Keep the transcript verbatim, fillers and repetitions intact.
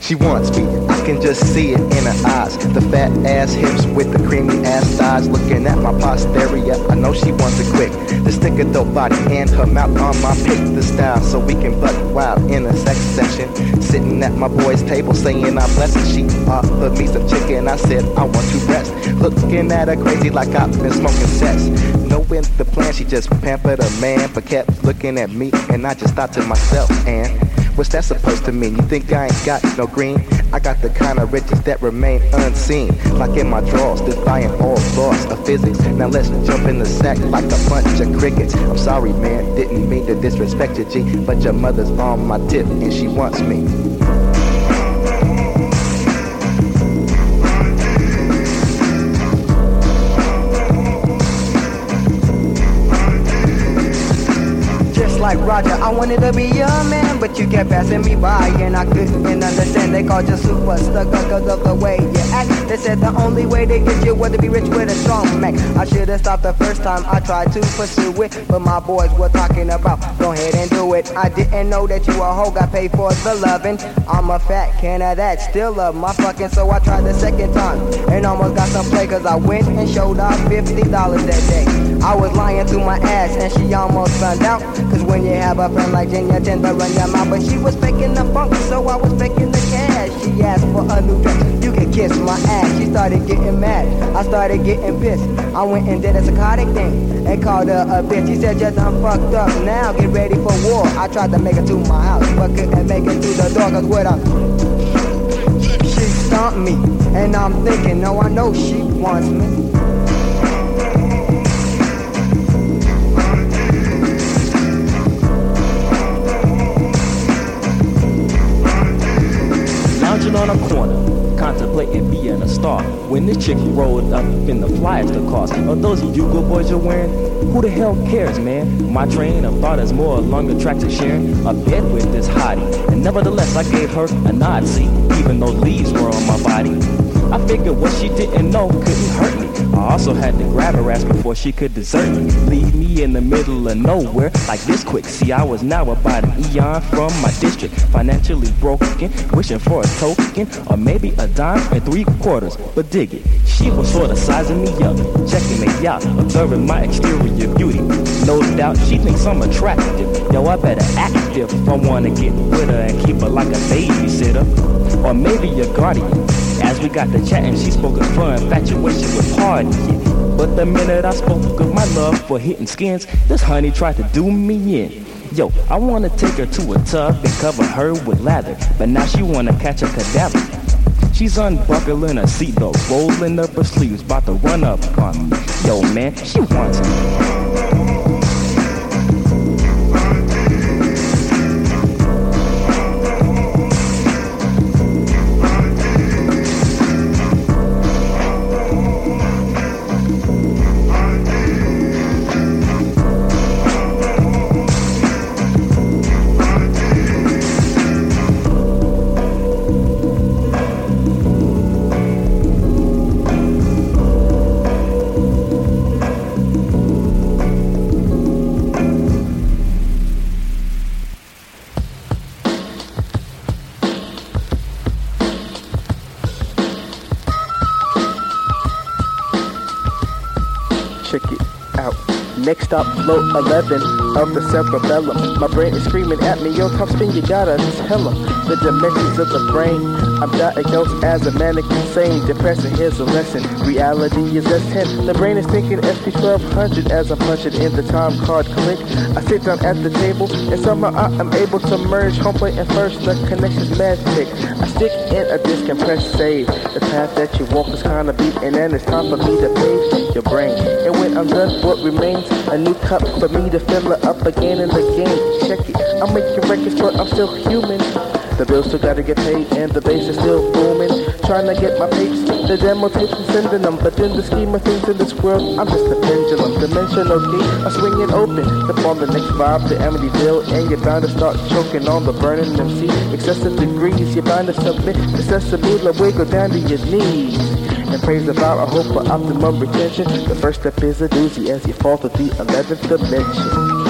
She wants me, I can just see it in her eyes. The fat ass hips with the creamy ass thighs. Looking at my posterior, I know she wants it quick. To stick a dope body and her mouth on my pick. The style so we can butt wild in a sex session. Sitting at my boy's table saying I'm blessed. She offered me some chicken, I said I want to rest. Looking at her crazy like I've been smoking sex. Knowing the plan, she just pampered a man, but kept looking at me, and I just thought to myself, and what's that supposed to mean? You think I ain't got no green? I got the kind of riches that remain unseen. Like in my drawers, defying all laws of physics. Now let's jump in the sack like a bunch of crickets. I'm sorry, man, didn't mean to disrespect you, G, but your mother's on my tip and she wants me. Like Roger, I wanted to be your man, but you kept passing me by, and I couldn't understand. They called you super stuck because of the way you act. They said the only way to get you was to be rich with a strong Mac. I should have stopped the first time I tried to pursue it, but my boys were talking about go ahead and do it. I didn't know that you a hoe, got paid for the loving. I'm a fat can of that, still love my fucking, so I tried the second time and almost got some play, cause I went and showed off fifty dollars that day. I was lying to my ass and she almost found out, cause when you have a friend like Jen, you tend to run your mouth. But she was faking the funk, so I was faking the cash. She asked for a new dress, you can kiss my ass. She started getting mad, I started getting pissed. I went and did a psychotic thing and called her a bitch. She said, just I'm fucked up now, get ready for war. I tried to make her to my house, but couldn't make it to the door, cause what I... She stomped me, and I'm thinking, no, I know she wants me. Lounging on a corner, contemplating being a star, when this chick rolled up in the Flyster cars. Are those Yugo boys you're wearing? Who the hell cares, man? My train of thought is more along the tracks of sharing a bed with this hottie, and nevertheless I gave her a nod, see, even though leaves were on my body. I figured what she didn't know couldn't hurt me. I also had to grab her ass before she could desert me. Leave me in the middle of nowhere like this quick. See, I was now about an eon from my district, financially broken, wishing for a token, or maybe a dime and three quarters. But dig it, she was sort of sizing me up, checking me out, observing my exterior beauty. No doubt she thinks I'm attractive. Yo, I better act if I wanna get with her and keep her like a babysitter, or maybe a guardian. As we got to chatting, she spoke of her infatuation with party. But the minute I spoke of my love for hitting skins, this honey tried to do me in. Yo, I wanna take her to a tub and cover her with lather, but now she wanna catch a cadaver. She's unbuckling her seatbelt, rolling up her sleeves, about to run up on me. Yo, man, she wants me. Check it out. Next stop, float eleven of the cerebellum. My brain is screaming at me, yo, top spin, you gotta tell them the dimensions of the brain. I'm diagnosed as a manic insane, depressing, here's a lesson. Reality is S ten. The brain is thinking S P twelve hundred as I'm punching in the time card click. I sit down at the table and somehow I am able to merge home plate and first, the connection's magic. I stick in a disc and press save. The path that you walk is kinda beat, and then it's time for me to pave your brain. And when I'm done, what remains? A new cup for me to fill it up again in the game. Check it, I'm making records but I'm still human. The bills still gotta get paid and the bass is still booming. Trying to get my tapes, the demo tapes and sending them. But in the scheme of things in this world, I'm just a pendulum. Dimensional key, I swing it open. Step on the next vibe to Amityville, and you're bound to start choking on the burning M C. Excessive degrees, you're bound to submit to sesame, wiggle down to your knees. And praise the vow, I hope for optimum retention. The first step is a doozy as you fall to the eleventh dimension.